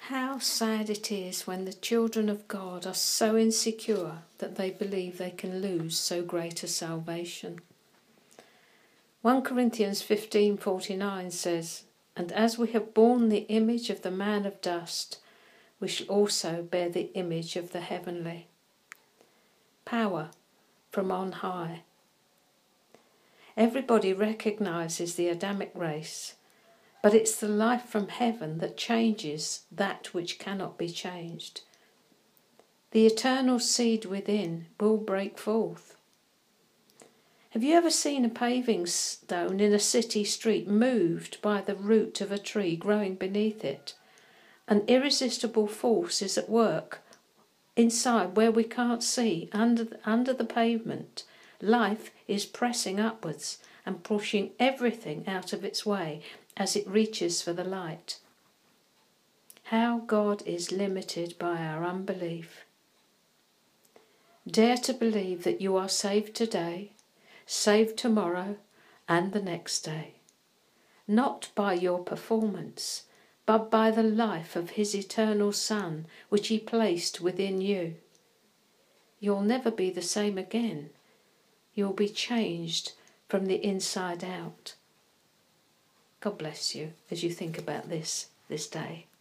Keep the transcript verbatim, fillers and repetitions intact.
How sad it is when the children of God are so insecure that they believe they can lose so great a salvation. First Corinthians fifteen forty-nine says, "And as we have borne the image of the man of dust, we shall also bear the image of the heavenly." Power from on high. Everybody recognises the Adamic race, but it's the life from heaven that changes that which cannot be changed. The eternal seed within will break forth. Have you ever seen a paving stone in a city street moved by the root of a tree growing beneath it? An irresistible force is at work inside where we can't see, under the, under the pavement. Life is pressing upwards and pushing everything out of its way as it reaches for the light. How God is limited by our unbelief. Dare to believe that you are saved today, saved tomorrow and the next day. Not by your performance, but by the life of his eternal Son, which he placed within you. You'll never be the same again. You'll be changed from the inside out. God bless you as you think about this this day.